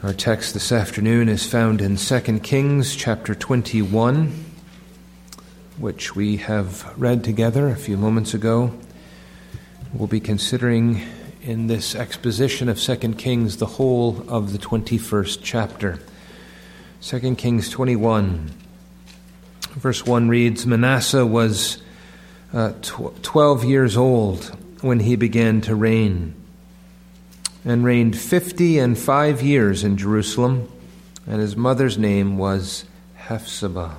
Our text this afternoon is found in 2 Kings chapter 21, which we have read together a few moments ago. We'll be considering in this exposition of 2 Kings the whole of the 21st chapter. 2 Kings 21, verse 1 reads, Manasseh was 12 years old when he began to reign, and reigned 55 years in Jerusalem, and his mother's name was Hephzibah.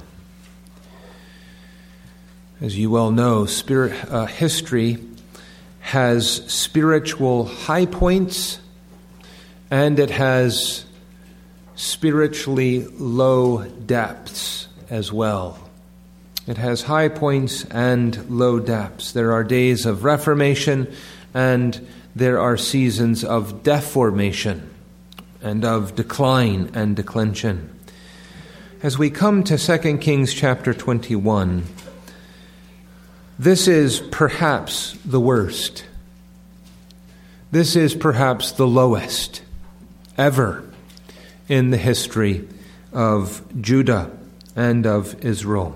As you well know, history has spiritual high points, and it has spiritually low depths as well. It has high points and low depths. There are days of reformation, and there are seasons of deformation and of decline and declension. As we come to 2 Kings chapter 21, this is perhaps the worst. This is perhaps the lowest ever in the history of Judah and of Israel.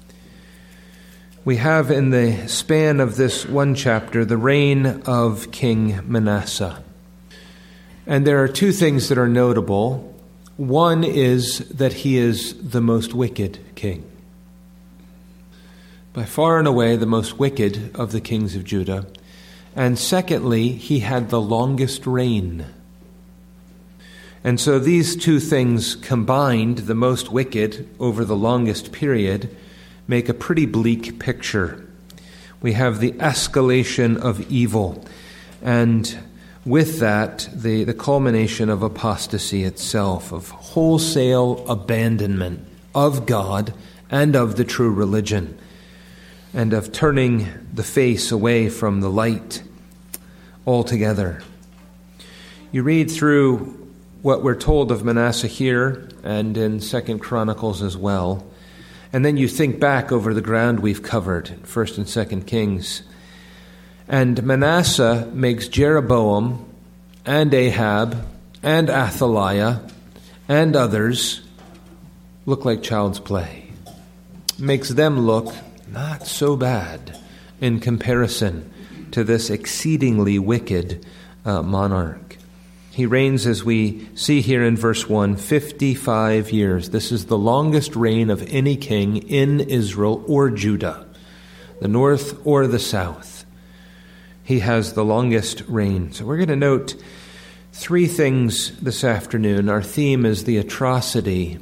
We have in the span of this one chapter the reign of King Manasseh. And there are two things that are notable. One is that he is the most wicked king. By far and away the most wicked of the kings of Judah. And secondly, he had the longest reign. And so these two things combined, the most wicked over the longest period, make a pretty bleak picture. We have the escalation of evil, and with that, the culmination of apostasy itself, of wholesale abandonment of God and of the true religion, and of turning the face away from the light altogether. You read through what we're told of Manasseh here and in 2 Chronicles as well, and then you think back over the ground we've covered in 1 and 2 Kings. And Manasseh makes Jeroboam and Ahab and Athaliah and others look like child's play. Makes them look not so bad in comparison to this exceedingly wicked monarch. He reigns, as we see here in verse 1, 55 years. This is the longest reign of any king in Israel or Judah, the north or the south. He has the longest reign. So we're going to note three things this afternoon. Our theme is the atrocity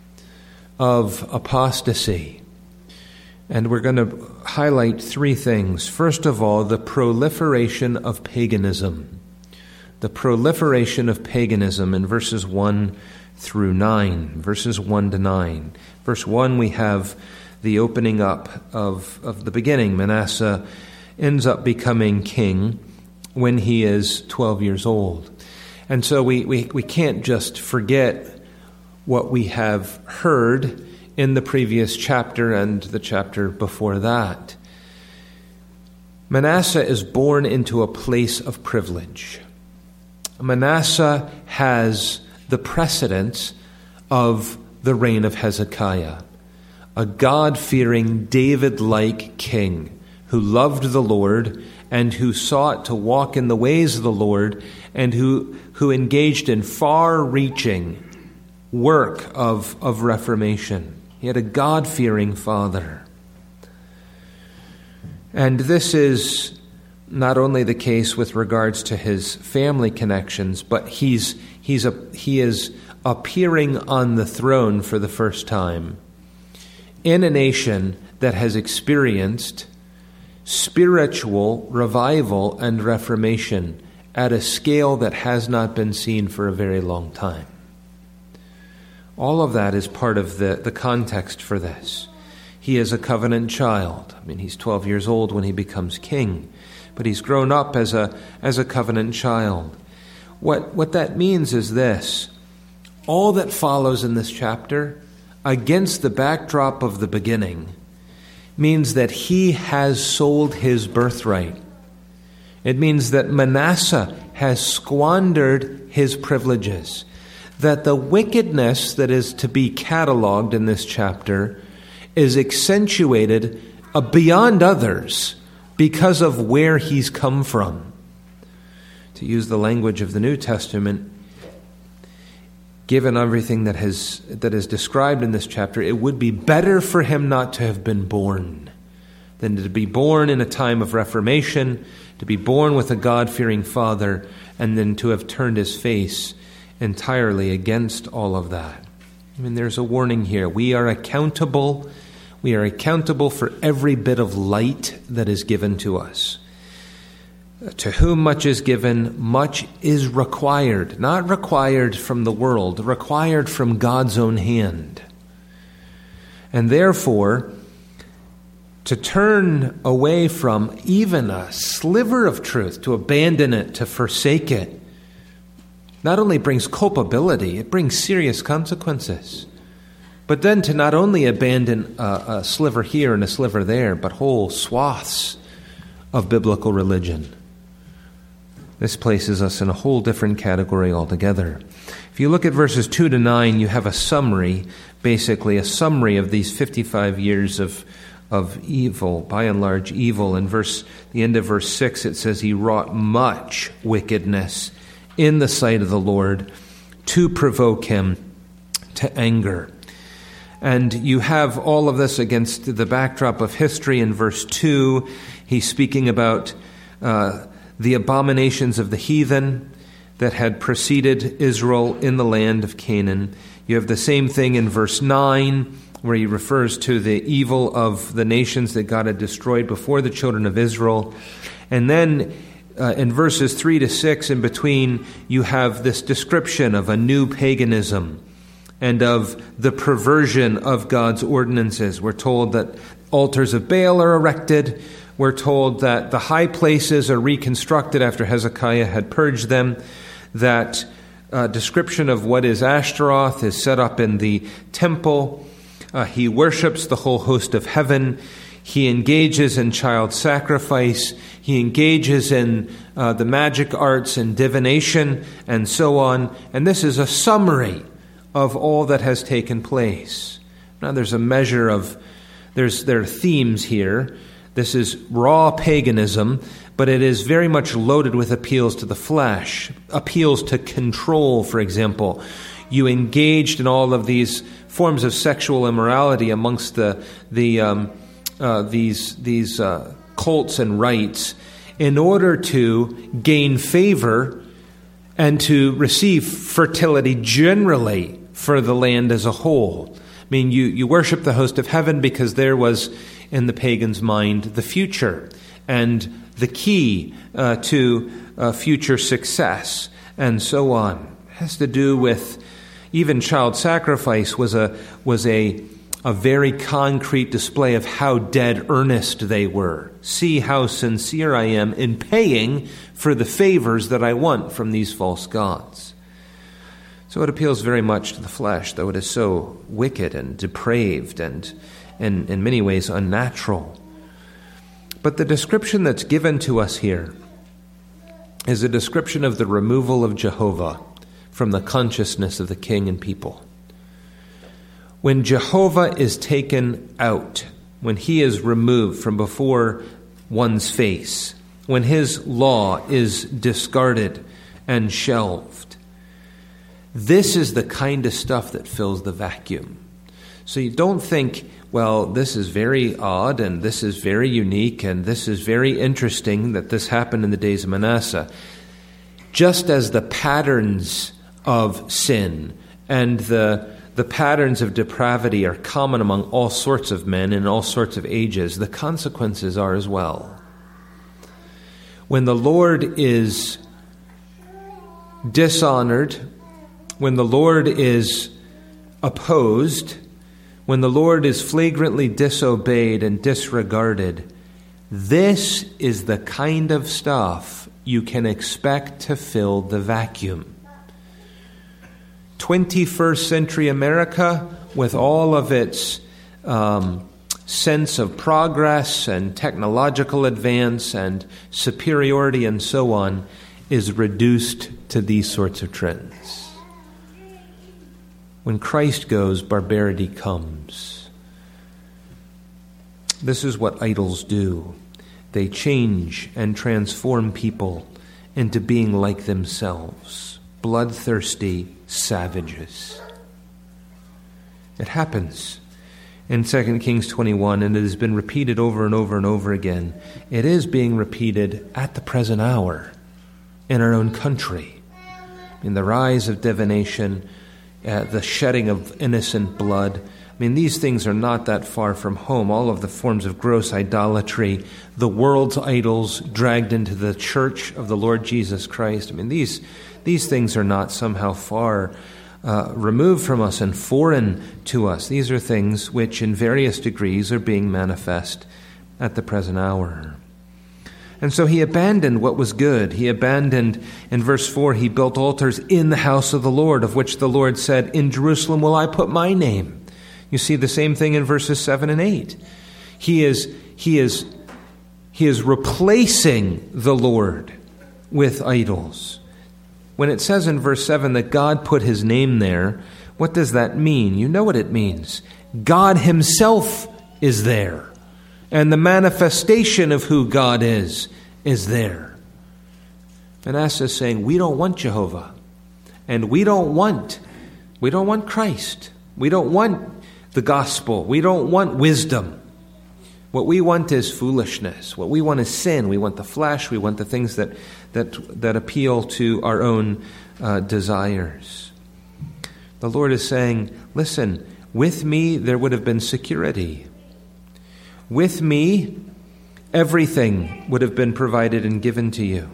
of apostasy. And we're going to highlight three things. First of all, the proliferation of paganism. The proliferation of paganism in verses 1 through 9, verses 1 to 9. Verse 1, we have the opening up of the beginning. Manasseh ends up becoming king when he is 12 years old. And so we can't just forget what we have heard in the previous chapter and the chapter before that. Manasseh is born into a place of privilege. Manasseh has the precedence of the reign of Hezekiah, a God-fearing, David-like king who loved the Lord and who sought to walk in the ways of the Lord and who engaged in far-reaching work of reformation. He had a God-fearing father. And this is not only the case with regards to his family connections, but he is appearing on the throne for the first time in a nation that has experienced spiritual revival and reformation at a scale that has not been seen for a very long time. All of that is part of the context for this. He is a covenant child. I mean, he's 12 years old when he becomes king. But he's grown up as a covenant child. What that means is this. All that follows in this chapter, against the backdrop of the beginning, means that he has sold his birthright. It means that Manasseh has squandered his privileges. that the wickedness that is to be cataloged in this chapter is accentuated beyond others because of where he's come from. To use the language of the New Testament, given everything that is described in this chapter, it would be better for him not to have been born than to be born in a time of reformation, to be born with a God-fearing father, and then to have turned his face entirely against all of that. I mean, there's a warning here. We are accountable. We are accountable for every bit of light that is given to us. To whom much is given, much is required. Not required from the world, required from God's own hand. And therefore, to turn away from even a sliver of truth, to abandon it, to forsake it, not only brings culpability, it brings serious consequences. But then to not only abandon a sliver here and a sliver there, but whole swaths of biblical religion. This places us in a whole different category altogether. If you look at verses 2 to 9, you have a summary, basically a summary of these 55 years of evil, by and large evil. In the end of verse 6, it says, he wrought much wickedness in the sight of the Lord to provoke him to anger. And you have all of this against the backdrop of history. In verse 2, he's speaking about the abominations of the heathen that had preceded Israel in the land of Canaan. You have the same thing in verse 9, where he refers to the evil of the nations that God had destroyed before the children of Israel. And then in verses 3 to 6, in between, you have this description of a new paganism and of the perversion of God's ordinances. We're told that altars of Baal are erected. We're told that the high places are reconstructed after Hezekiah had purged them. That description of what is Ashtaroth is set up in the temple. He worships the whole host of heaven. He engages in child sacrifice. He engages in the magic arts and divination and so on. And this is a summary of all that has taken place. Now there's a measure of, there are themes here. This is raw paganism, but it is very much loaded with appeals to the flesh, appeals to control, for example. You engaged in all of these forms of sexual immorality amongst these cults and rites in order to gain favor and to receive fertility generally for the land as a whole. I mean, you worship the host of heaven because there was, in the pagan's mind, the future and the key to future success and so on. It has to do with even child sacrifice was a very concrete display of how dead earnest they were. See how sincere I am in paying for the favors that I want from these false gods. So it appeals very much to the flesh, though it is so wicked and depraved and in many ways unnatural. But the description that's given to us here is a description of the removal of Jehovah from the consciousness of the king and people. When Jehovah is taken out, when he is removed from before one's face, when his law is discarded and shelved, this is the kind of stuff that fills the vacuum. So you don't think, well, this is very odd and this is very unique and this is very interesting that this happened in the days of Manasseh. Just as the patterns of sin and the patterns of depravity are common among all sorts of men in all sorts of ages, the consequences are as well. When the Lord is dishonored, when the Lord is opposed, when the Lord is flagrantly disobeyed and disregarded, this is the kind of stuff you can expect to fill the vacuum. 21st century America, with all of its sense of progress and technological advance and superiority and so on, is reduced to these sorts of trends. When Christ goes, barbarity comes. This is what idols do. They change and transform people into being like themselves, bloodthirsty savages. It happens in 2 Kings 21, and it has been repeated over and over and over again. It is being repeated at the present hour in our own country. In the rise of divination, the shedding of innocent blood. I mean, these things are not that far from home. All of the forms of gross idolatry, the world's idols dragged into the church of the Lord Jesus Christ. I mean, these things are not somehow far removed from us and foreign to us. These are things which in various degrees are being manifest at the present hour. And so he abandoned what was good. He abandoned, in verse 4, he built altars in the house of the Lord, of which the Lord said, "In Jerusalem will I put my name." You see the same thing in verses 7 and 8. He is replacing the Lord with idols. When it says in verse 7 that God put his name there, what does that mean? You know what it means. God himself is there. And the manifestation of who God is there. Manasseh is saying, we don't want Jehovah. And we don't want Christ. We don't want the gospel. We don't want wisdom. What we want is foolishness. What we want is sin. We want the flesh. We want the things that appeal to our own desires. The Lord is saying, listen, with me there would have been security. With me, everything would have been provided and given to you.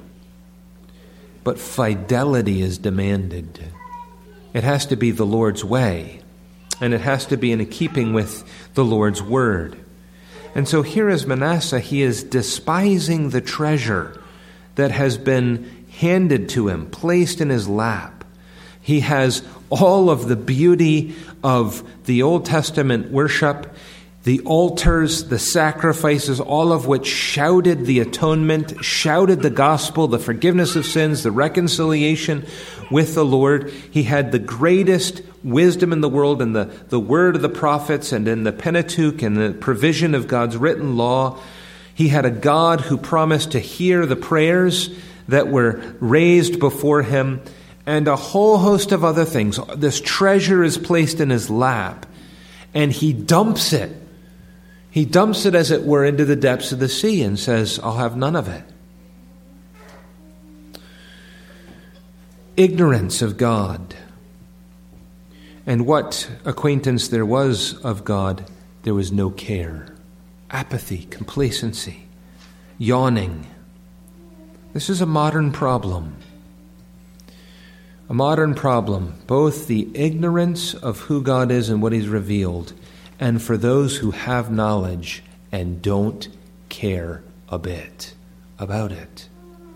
But fidelity is demanded. It has to be the Lord's way, and it has to be in keeping with the Lord's word. And so here is Manasseh. He is despising the treasure that has been handed to him, placed in his lap. He has all of the beauty of the Old Testament worship, the altars, the sacrifices, all of which shouted the atonement, shouted the gospel, the forgiveness of sins, the reconciliation with the Lord. He had the greatest wisdom in the world in the word of the prophets and in the Pentateuch and the provision of God's written law. He had a God who promised to hear the prayers that were raised before him, and a whole host of other things. This treasure is placed in his lap, and he dumps it. He dumps it, as it were, into the depths of the sea and says, I'll have none of it. Ignorance of God. And what acquaintance there was of God, there was no care. Apathy, complacency, yawning. This is a modern problem. A modern problem, both the ignorance of who God is and what he's revealed, and for those who have knowledge and don't care a bit about it.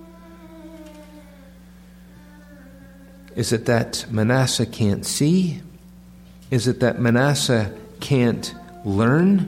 Is it that Manasseh can't see? Is it that Manasseh can't learn?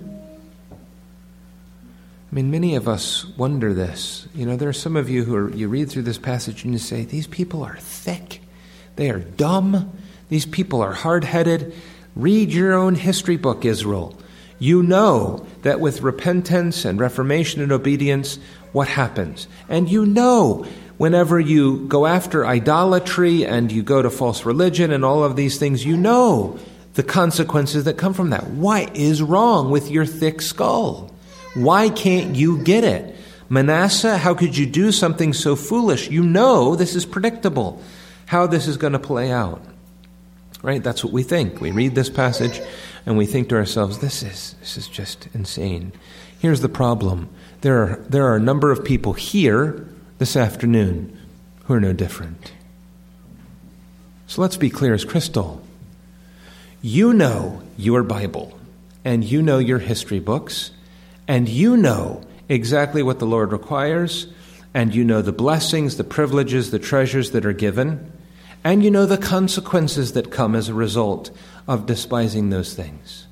I mean, many of us wonder this. You know, there are some of you you read through this passage and you say, these people are thick. They are dumb. These people are hard-headed. Read your own history book, Israel. You know that with repentance and reformation and obedience, what happens? And you know whenever you go after idolatry and you go to false religion and all of these things, you know the consequences that come from that. What is wrong with your thick skull? Why can't you get it? Manasseh, how could you do something so foolish? You know this is predictable, how this is going to play out. Right? That's what we think. We read this passage and we think to ourselves, this is just insane. Here's the problem. There are a number of people here this afternoon who are no different. So let's be clear as crystal. You know your Bible, and you know your history books, and you know exactly what the Lord requires, and you know the blessings, the privileges, the treasures that are given, and you know the consequences that come as a result of despising those things.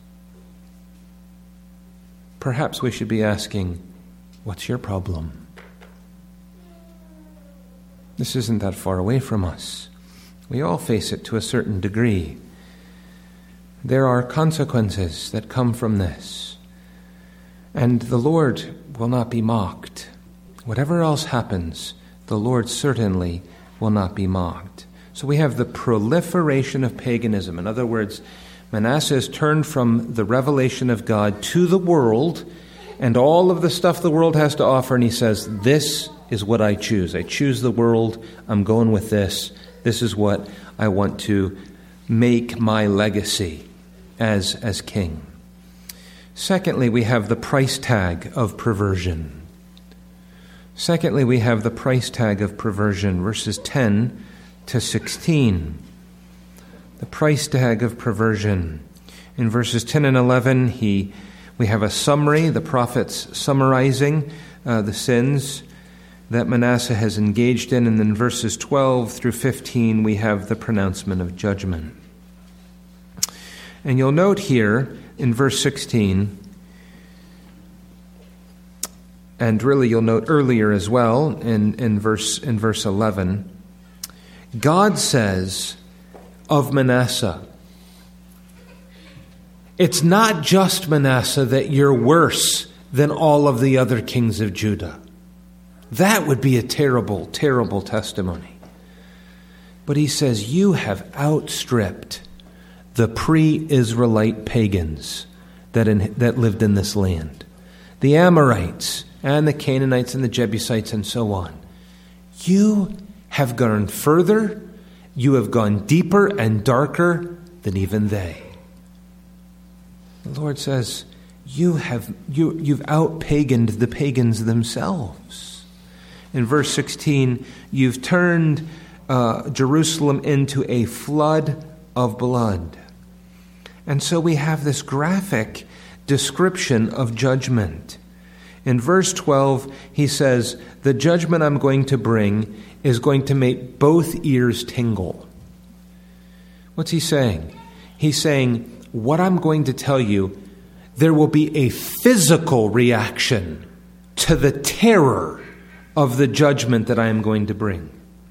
Perhaps we should be asking, what's your problem? This isn't that far away from us. We all face it to a certain degree. There are consequences that come from this. And the Lord will not be mocked. Whatever else happens, the Lord certainly will not be mocked. So we have the proliferation of paganism. In other words, Manasseh has turned from the revelation of God to the world and all of the stuff the world has to offer, and he says, this is what I choose. I choose the world. I'm going with this. This is what I want to make my legacy as king. Secondly, we have the price tag of perversion. Verses 10 to 16. The price tag of perversion. In verses 10 and 11, we have a summary, the prophets summarizing the sins that Manasseh has engaged in. And then verses 12 through 15, we have the pronouncement of judgment. And you'll note here in verse 16, and really you'll note earlier as well in verse 11, God says of Manasseh, it's not just Manasseh that you're worse than all of the other kings of Judah. That would be a terrible, terrible testimony. But he says, you have outstripped the pre-Israelite pagans that lived in this land. The Amorites and the Canaanites and the Jebusites and so on. You have gone further, you have gone deeper and darker than even they. The Lord says, you've out-paganed the pagans themselves. In verse 16, you've turned Jerusalem into a flood of blood. And so we have this graphic description of judgment. In verse 12, he says, the judgment I'm going to bring is going to make both ears tingle. What's he saying? He's saying, what I'm going to tell you, there will be a physical reaction to the terror of the judgment that I am going to bring.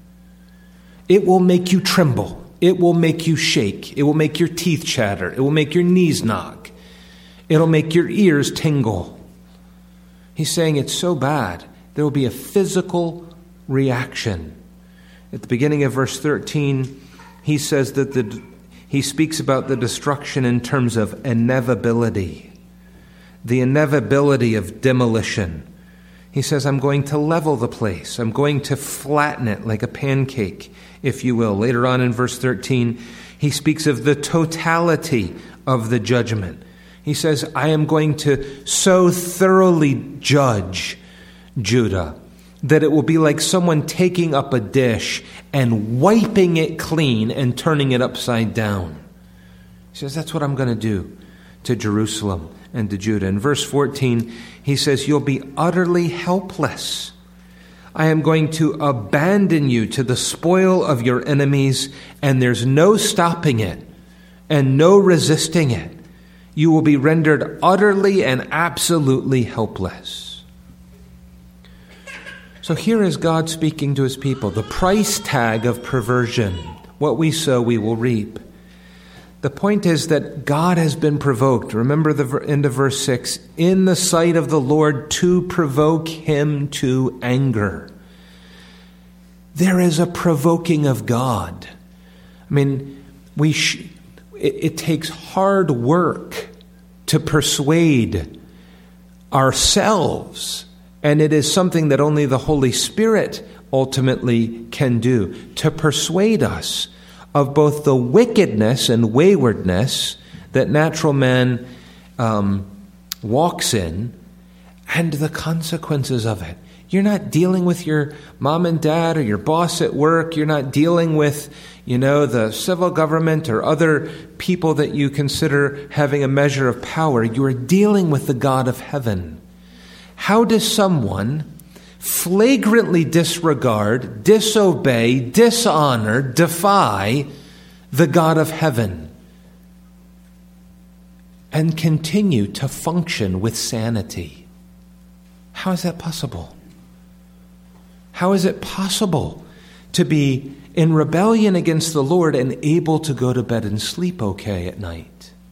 It will make you tremble. It will make you shake. It will make your teeth chatter. It will make your knees knock. It'll make your ears tingle. He's saying it's so bad, there will be a physical reaction. At the beginning of verse 13, he says that he speaks about the destruction in terms of inevitability, the inevitability of demolition. He says, I'm going to level the place. I'm going to flatten it like a pancake, if you will. Later on in verse 13, he speaks of the totality of the judgment. He says, I am going to so thoroughly judge Judah that it will be like someone taking up a dish and wiping it clean and turning it upside down. He says, that's what I'm going to do to Jerusalem and to Judah. In verse 14, he says, you'll be utterly helpless. I am going to abandon you to the spoil of your enemies, and there's no stopping it and no resisting it. You will be rendered utterly and absolutely helpless. So here is God speaking to his people. The price tag of perversion. What we sow, we will reap. The point is that God has been provoked. Remember the end of verse 6. In the sight of the Lord to provoke him to anger. There is a provoking of God. I mean, it takes hard work to persuade ourselves, and it is something that only the Holy Spirit ultimately can do, to persuade us of both the wickedness and waywardness that natural man walks in and the consequences of it. You're not dealing with your mom and dad or your boss at work. You're not dealing with, the civil government or other people that you consider having a measure of power. You are dealing with the God of heaven. How does someone flagrantly disregard, disobey, dishonor, defy the God of heaven and continue to function with sanity? How is that possible? How is it possible to be in rebellion against the Lord and able to go to bed and sleep okay at night?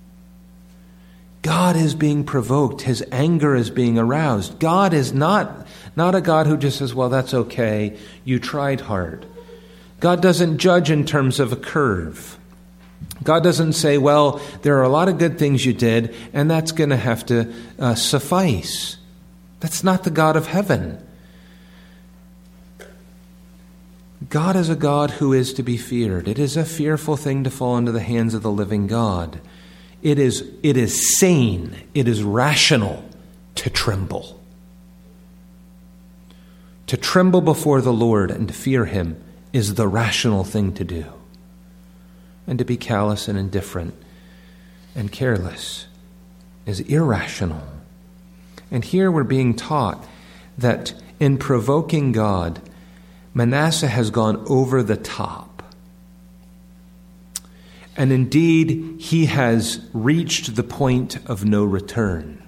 God is being provoked. His anger is being aroused. God is not a God who just says, well, that's okay. You tried hard. God doesn't judge in terms of a curve. God doesn't say, well, there are a lot of good things you did, and that's going to have to suffice. That's not the God of heaven. God is a God who is to be feared. It is a fearful thing to fall into the hands of the living God. It is sane, it is rational to tremble. To tremble before the Lord and to fear Him is the rational thing to do. And to be callous and indifferent and careless is irrational. And here we're being taught that in provoking God, Manasseh has gone over the top. And indeed, he has reached the point of no return.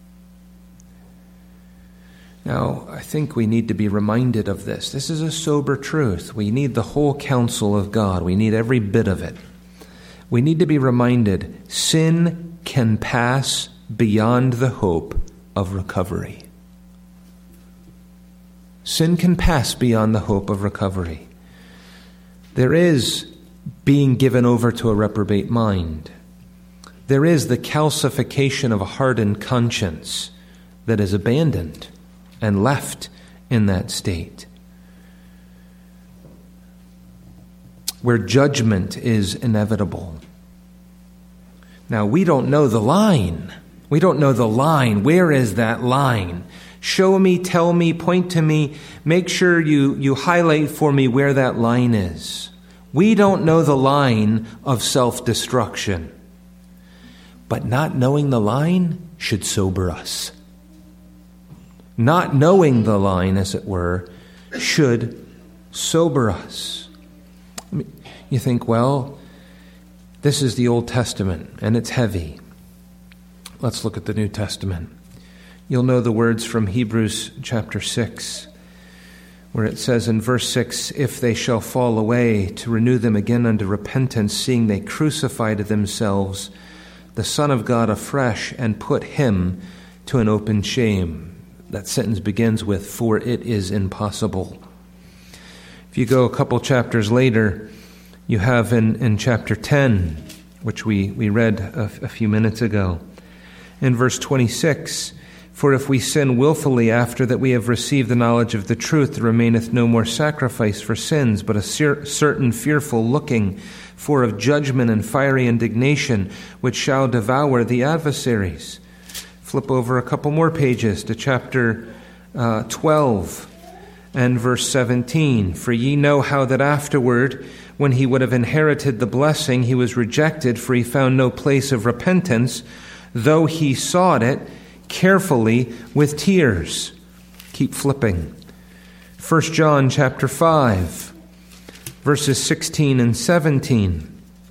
Now, I think we need to be reminded of this. This is a sober truth. We need the whole counsel of God. We need every bit of it. We need to be reminded, sin can pass beyond the hope of recovery. Sin can pass beyond the hope of recovery. There is being given over to a reprobate mind. There is the calcification of a hardened conscience that is abandoned and left in that state, where judgment is inevitable. Now, we don't know the line. We don't know the line. Where is that line? Show me, tell me, point to me. Make sure you highlight for me where that line is. We don't know the line of self-destruction. But not knowing the line should sober us. Not knowing the line, as it were, should sober us. You think, well, this is the Old Testament, and it's heavy. Let's look at the New Testament. You'll know the words from Hebrews chapter 6, where it says in verse 6, if they shall fall away, to renew them again unto repentance, seeing they crucify to themselves the Son of God afresh, and put him to an open shame. That sentence begins with, for it is impossible. If you go a couple chapters later, you have in chapter 10, which we read a few minutes ago, in verse 26, for if we sin willfully after that we have received the knowledge of the truth, there remaineth no more sacrifice for sins, but a certain fearful looking for of judgment and fiery indignation, which shall devour the adversaries. Flip over a couple more pages to chapter 12 and verse 17. For ye know how that afterward, when he would have inherited the blessing, he was rejected, for he found no place of repentance, though he sought it carefully with tears. Keep flipping. 1 John chapter 5, verses 16 and 17.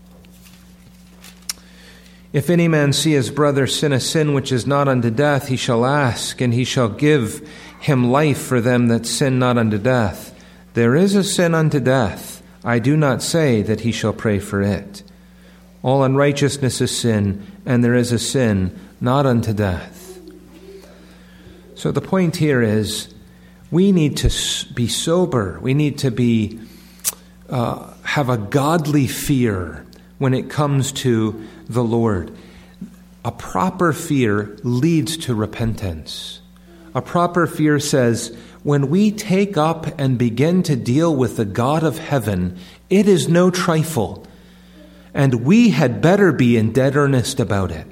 If any man see his brother sin a sin which is not unto death, he shall ask, and he shall give him life for them that sin not unto death. There is a sin unto death. I do not say that he shall pray for it. All unrighteousness is sin, and there is a sin not unto death. So the point here is, we need to be sober. We need to be have a godly fear when it comes to the Lord. A proper fear leads to repentance. A proper fear says, when we take up and begin to deal with the God of heaven, it is no trifle, and we had better be in dead earnest about it.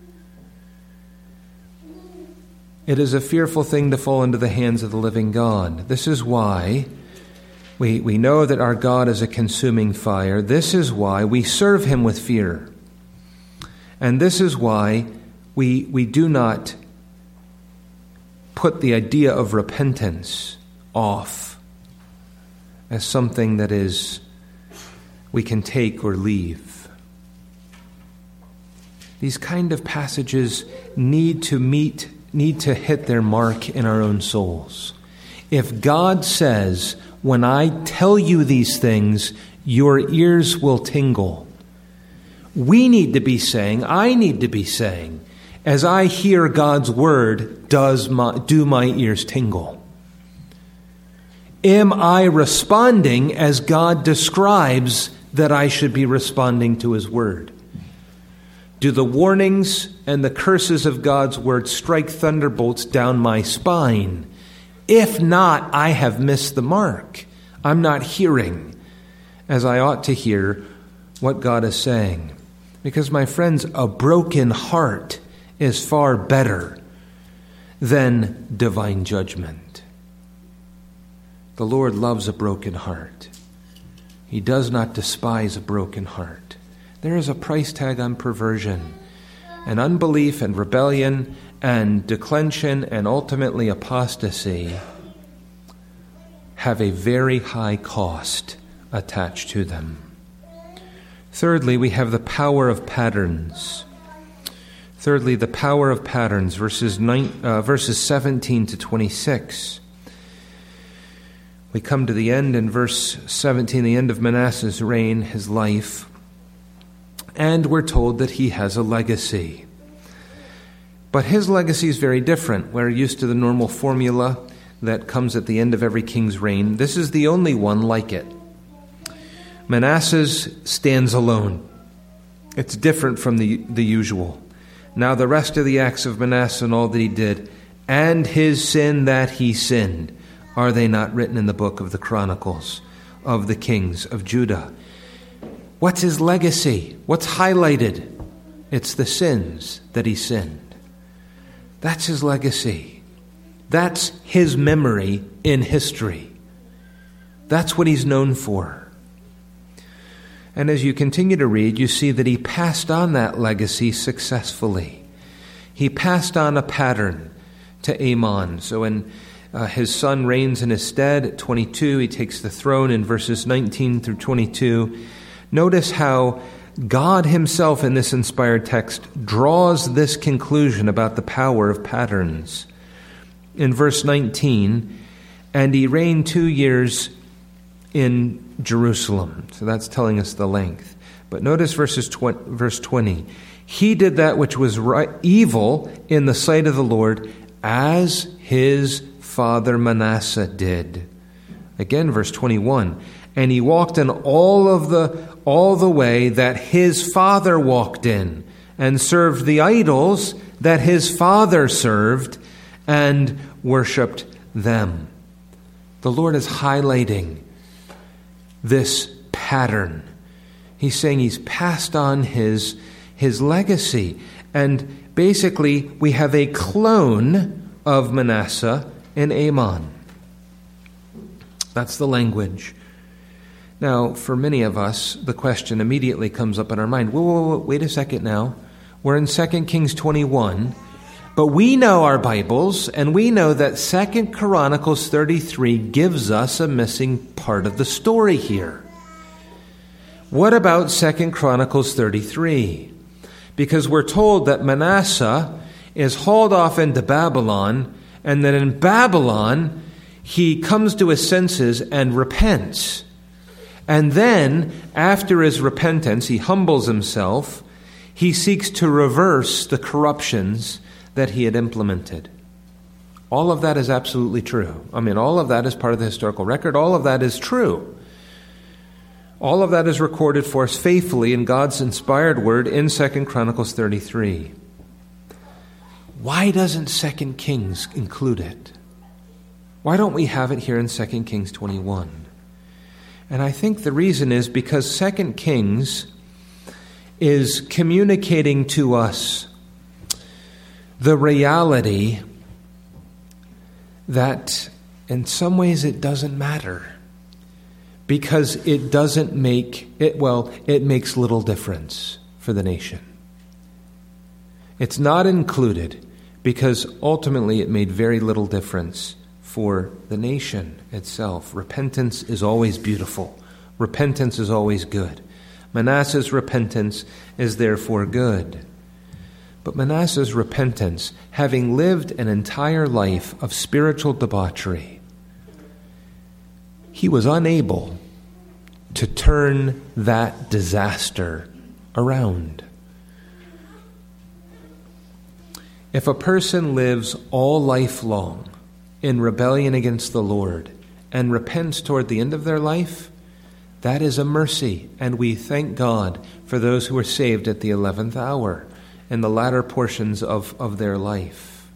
It is a fearful thing to fall into the hands of the living God. This is why we know that our God is a consuming fire. This is why we serve him with fear. And this is why we do not put the idea of repentance off as something that is we can take or leave. These kind of passages need to hit their mark in our own souls. If God says, when I tell you these things, your ears will tingle, we need to be saying, I need to be saying, as I hear God's word, do my ears tingle? Am I responding as God describes that I should be responding to his word? Do the warnings and the curses of God's word strike thunderbolts down my spine? If not, I have missed the mark. I'm not hearing as I ought to hear what God is saying. Because, my friends, a broken heart is far better than divine judgment. The Lord loves a broken heart. He does not despise a broken heart. There is a price tag on perversion, and unbelief and rebellion and declension and ultimately apostasy have a very high cost attached to them. Thirdly, we have the power of patterns. Thirdly, the power of patterns, verses 17 to 26. We come to the end in verse 17, the end of Manasseh's reign, his life, and we're told that he has a legacy. But his legacy is very different. We're used to the normal formula that comes at the end of every king's reign. This is the only one like it. Manasseh's stands alone. It's different from the usual. Now the rest of the acts of Manasseh and all that he did, and his sin that he sinned, are they not written in the book of the Chronicles of the kings of Judah? What's his legacy? What's highlighted? It's the sins that he sinned. That's his legacy. That's his memory in history. That's what he's known for. And as you continue to read, you see that he passed on that legacy successfully. He passed on a pattern to Amon. So when his son reigns in his stead at 22, he takes the throne in verses 19 through 22. Notice how God himself in this inspired text draws this conclusion about the power of patterns. In verse 19, and he reigned 2 years in Jerusalem. So that's telling us the length. But notice verse 20. He did that which was evil in the sight of the Lord, as his father Manasseh did. Again, verse 21. And he walked in all the way that his father walked in, and served the idols that his father served, and worshipped them. The Lord is highlighting this pattern. He's saying he's passed on his legacy. And basically, we have a clone of Manasseh in Amon. That's the language. Now, for many of us, the question immediately comes up in our mind. Whoa, wait a second now. We're in 2 Kings 21, but we know our Bibles, and we know that 2 Chronicles 33 gives us a missing part of the story here. What about 2 Chronicles 33? Because we're told that Manasseh is hauled off into Babylon, and that in Babylon he comes to his senses and repents. And then, after his repentance, he humbles himself. He seeks to reverse the corruptions that he had implemented. All of that is absolutely true. I mean, all of that is part of the historical record. All of that is true. All of that is recorded for us faithfully in God's inspired word in 2 Chronicles 33. Why doesn't 2 Kings include it? Why don't we have it here in 2 Kings 21? And I think the reason is because 2 Kings is communicating to us the reality that in some ways it doesn't matter, because it doesn't make it, it makes little difference for the nation. It's not included because ultimately it made very little difference for the nation itself. Repentance is always beautiful. Repentance is always good. Manasseh's repentance is therefore good. But Manasseh's repentance, having lived an entire life of spiritual debauchery, he was unable to turn that disaster around. If a person lives all life long in rebellion against the Lord and repents toward the end of their life, that is a mercy, and we thank God for those who are saved at the 11th hour in the latter portions of their life.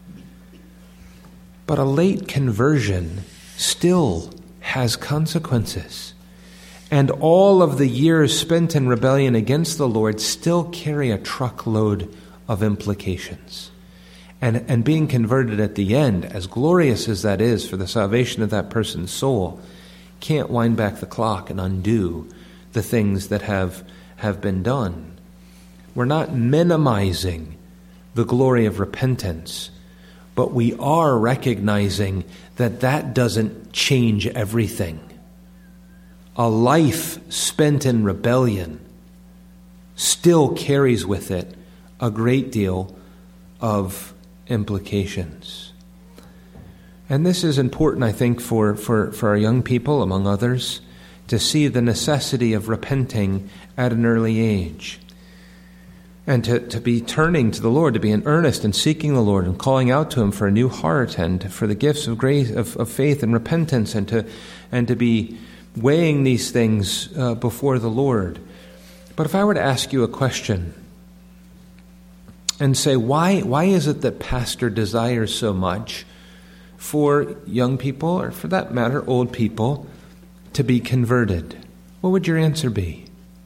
But a late conversion still has consequences, and all of the years spent in rebellion against the Lord still carry a truckload of implications. And being converted at the end, as glorious as that is for the salvation of that person's soul, can't wind back the clock and undo the things that have been done. We're not minimizing the glory of repentance, but we are recognizing that that doesn't change everything. A life spent in rebellion still carries with it a great deal of implications. And this is important, I think, for our young people, among others, to see the necessity of repenting at an early age. And to be turning to the Lord, to be in earnest and seeking the Lord and calling out to Him for a new heart and for the gifts of grace, of faith and repentance, and to be weighing these things before the Lord. But if I were to ask you a question and say, why is it that Pastor desires so much for young people, or for that matter, old people, to be converted? What would your answer be?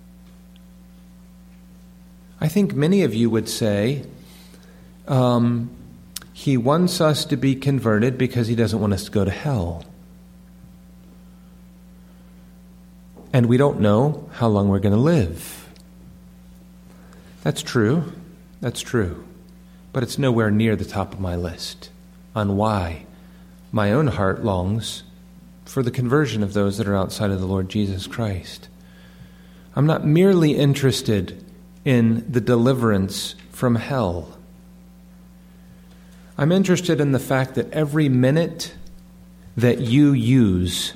I think many of you would say, he wants us to be converted because he doesn't want us to go to hell. And we don't know how long we're going to live. That's true. That's true. But it's nowhere near the top of my list on why my own heart longs for the conversion of those that are outside of the Lord Jesus Christ. I'm not merely interested in the deliverance from hell. I'm interested in the fact that every minute that you use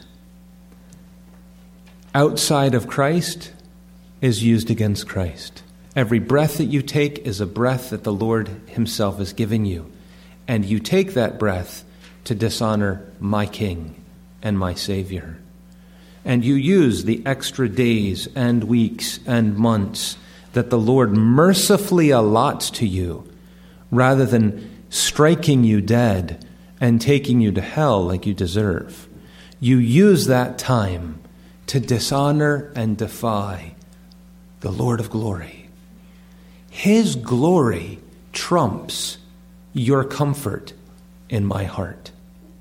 outside of Christ is used against Christ. Every breath that you take is a breath that the Lord Himself has given you. And you take that breath to dishonor my King and my Savior. And you use the extra days and weeks and months that the Lord mercifully allots to you, rather than striking you dead and taking you to hell like you deserve. You use that time to dishonor and defy the Lord of glory. His glory trumps your comfort in my heart.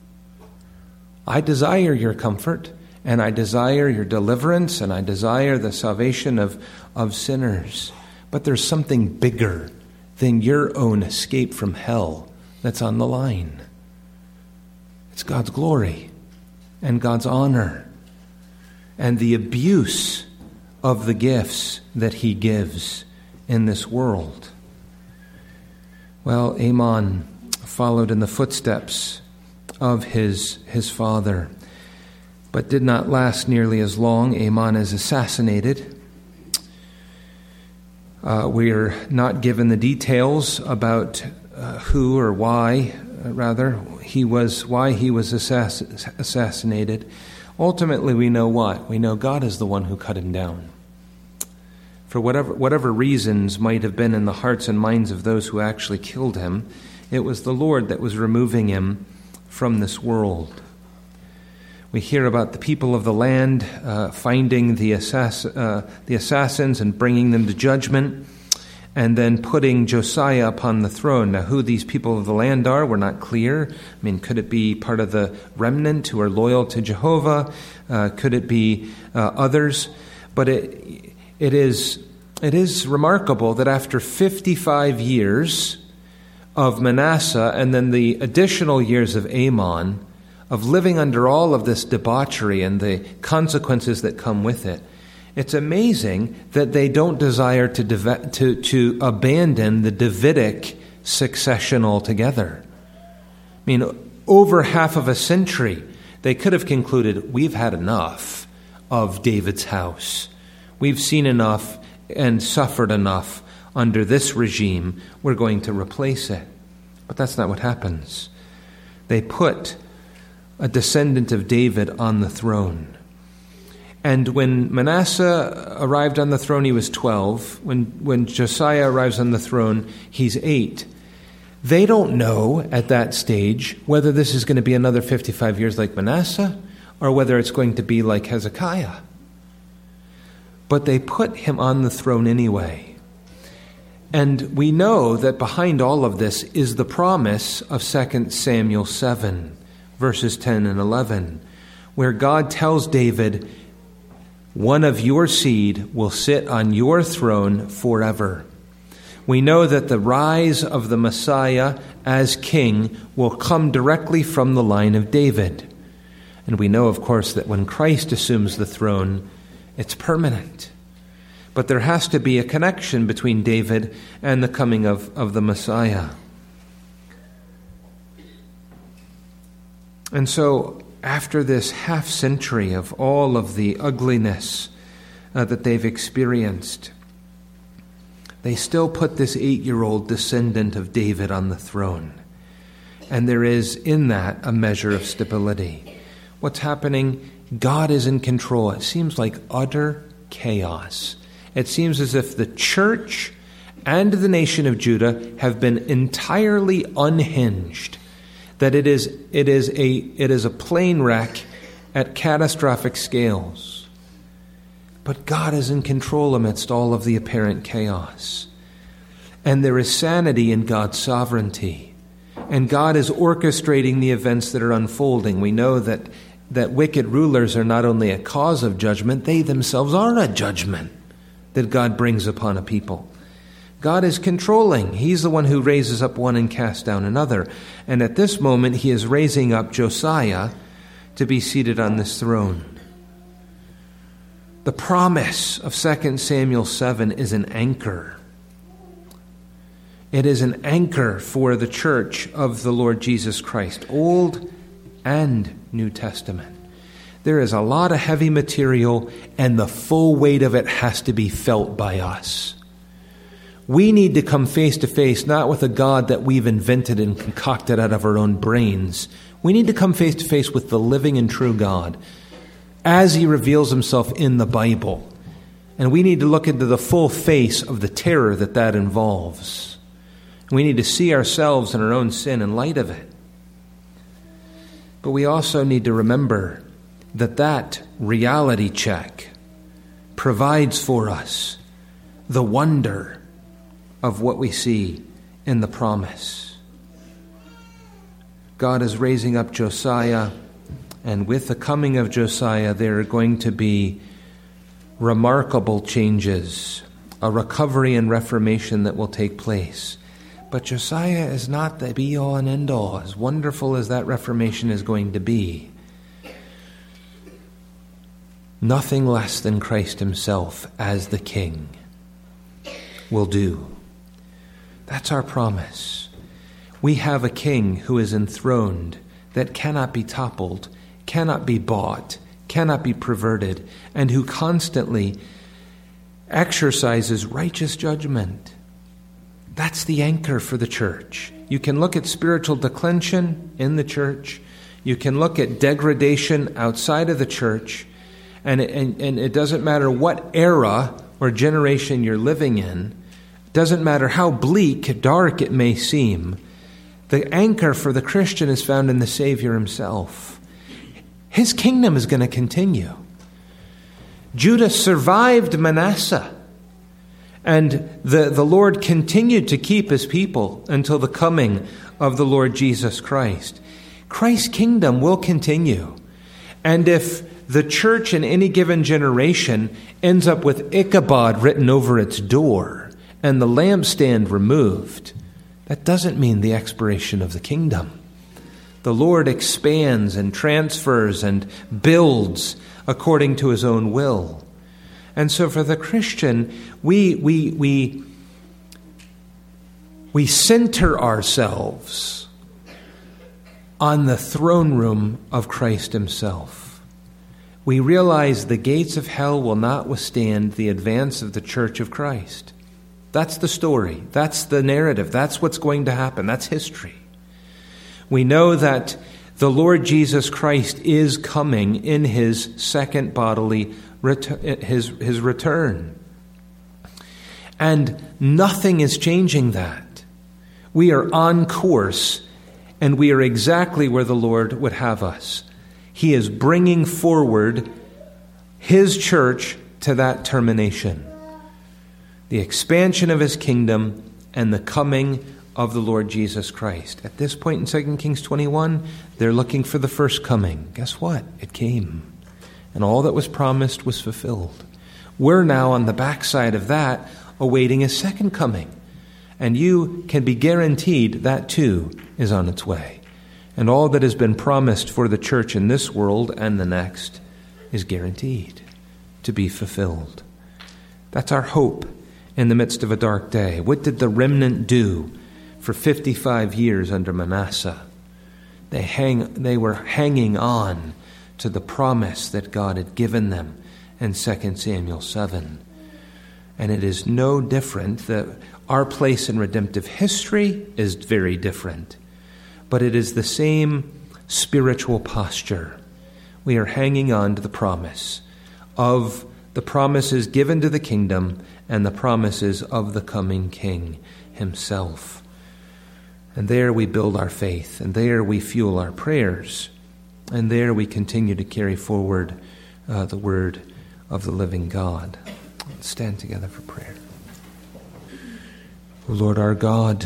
I desire your comfort, and I desire your deliverance, and I desire the salvation of sinners. But there's something bigger than your own escape from hell that's on the line. It's God's glory and God's honor and the abuse of the gifts that He gives in this world. Well, Amon followed in the footsteps of his father, but did not last nearly as long. Amon is assassinated. We're not given the details about who or why, he was assassinated. Ultimately, we know what? We know God is the one who cut him down. For whatever reasons might have been in the hearts and minds of those who actually killed him, it was the Lord that was removing him from this world. We hear about the people of the land finding the assassins and bringing them to judgment, and then putting Josiah upon the throne. Now, who these people of the land are, we're not clear. I mean, could it be part of the remnant who are loyal to Jehovah? Could it be others? But it is remarkable that after 55 years of Manasseh and then the additional years of Amon, of living under all of this debauchery and the consequences that come with it, it's amazing that they don't desire to abandon the Davidic succession altogether. I mean, over half of a century, they could have concluded, we've had enough of David's house. We've seen enough and suffered enough under this regime. We're going to replace it. But that's not what happens. They put a descendant of David on the throne. And when Manasseh arrived on the throne, he was 12. When Josiah arrives on the throne, he's 8. They don't know at that stage whether this is going to be another 55 years like Manasseh or whether it's going to be like Hezekiah. But they put him on the throne anyway. And we know that behind all of this is the promise of 2 Samuel 7, verses 10 and 11, where God tells David, one of your seed will sit on your throne forever. We know that the rise of the Messiah as king will come directly from the line of David. And we know, of course, that when Christ assumes the throne, it's permanent. But there has to be a connection between David and the coming of the Messiah. And so, after this half century of all of the ugliness that they've experienced, they still put this 8-year-old descendant of David on the throne. And there is in that a measure of stability. What's happening? God is in control. It seems like utter chaos. It seems as if the church and the nation of Judah have been entirely unhinged. That it is a plane wreck at catastrophic scales. But God is in control amidst all of the apparent chaos. And there is sanity in God's sovereignty. And God is orchestrating the events that are unfolding. We know that wicked rulers are not only a cause of judgment, they themselves are a judgment that God brings upon a people. God is controlling. He's the one who raises up one and casts down another. And at this moment, he is raising up Josiah to be seated on this throne. The promise of 2 Samuel 7 is an anchor. It is an anchor for the church of the Lord Jesus Christ, Old and New Testament. There is a lot of heavy material, and the full weight of it has to be felt by us. We need to come face to face, not with a God that we've invented and concocted out of our own brains. We need to come face to face with the living and true God as he reveals himself in the Bible. And we need to look into the full face of the terror that involves. We need to see ourselves and our own sin in light of it. But we also need to remember that reality check provides for us the wonder of what we see in the promise. God is raising up Josiah, and with the coming of Josiah, there are going to be remarkable changes, a recovery and reformation that will take place. But Josiah is not the be-all and end-all, as wonderful as that reformation is going to be. Nothing less than Christ himself as the king will do. That's our promise. We have a king who is enthroned that cannot be toppled, cannot be bought, cannot be perverted, and who constantly exercises righteous judgment. That's the anchor for the church. You can look at spiritual declension in the church. You can look at degradation outside of the church. And it doesn't matter what era or generation you're living in. It doesn't matter how bleak, dark it may seem. The anchor for the Christian is found in the Savior himself. His kingdom is going to continue. Judah survived Manasseh. And the Lord continued to keep his people until the coming of the Lord Jesus Christ. Christ's kingdom will continue. And if the church in any given generation ends up with Ichabod written over its door and the lampstand removed, that doesn't mean the expiration of the kingdom. The Lord expands and transfers and builds according to his own will. And so for the Christian, we center ourselves on the throne room of Christ himself. We realize the gates of hell will not withstand the advance of the church of Christ. That's the story. That's the narrative. That's what's going to happen. That's history. We know that the Lord Jesus Christ is coming in his second bodily his return. And nothing is changing that. We are on course, and we are exactly where the Lord would have us. He is bringing forward his church to that termination. The expansion of his kingdom and the coming of the Lord Jesus Christ. At this point in 2 Kings 21, they're looking for the first coming. Guess what? It came. And all that was promised was fulfilled. We're now on the backside of that, awaiting his second coming. And you can be guaranteed that too is on its way. And all that has been promised for the church in this world and the next is guaranteed to be fulfilled. That's our hope in the midst of a dark day. What did the remnant do for 55 years under Manasseh? They were hanging on to the promise that God had given them in 2 Samuel 7. And it is no different. That our place in redemptive history is very different. But it is the same spiritual posture. We are hanging on to the promise of the promises given to the kingdom and the promises of the coming King himself. And there we build our faith, and there we fuel our prayers, and there we continue to carry forward the word of the living God. Let's stand together for prayer. O Lord our God,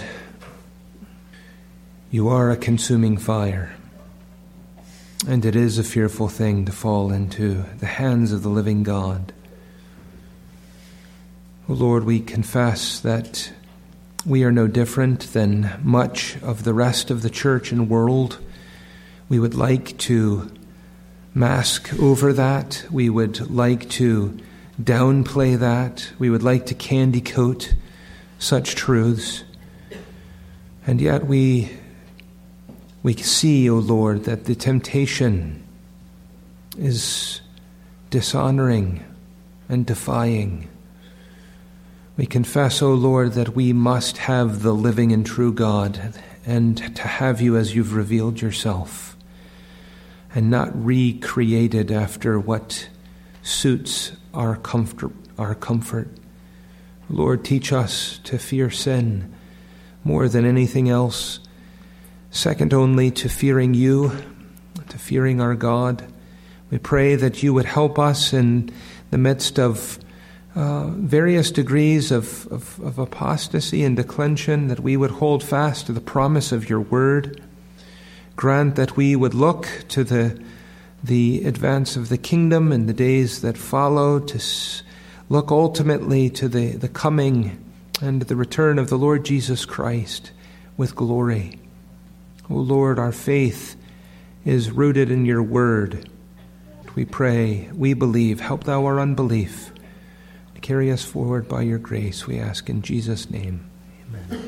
you are a consuming fire, and it is a fearful thing to fall into the hands of the living God. O Lord, we confess that we are no different than much of the rest of the church and world. We would like to mask over that. We would like to downplay that. We would like to candy coat such truths. And yet we see, O Lord, that the temptation is dishonoring and defying. We confess, O Lord, that we must have the living and true God, and to have you as you've revealed yourself, and not recreated after what suits our comfort. Lord, teach us to fear sin more than anything else, second only to fearing you, to fearing our God. We pray that you would help us in the midst of various degrees of apostasy and declension, that we would hold fast to the promise of your word. Grant that we would look to the advance of the kingdom in the days that follow, to look ultimately to the coming and the return of the Lord Jesus Christ with glory. O Lord, our faith is rooted in your word. We pray, we believe, help thou our unbelief. Carry us forward by your grace, we ask in Jesus' name. Amen.